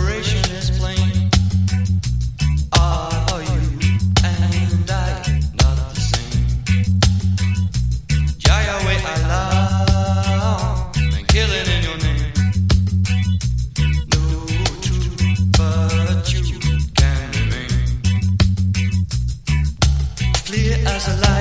separation is plain. Are you and I not the same? Yahweh Allah, and killing in your name. No truth but you can remain. Clear as a light.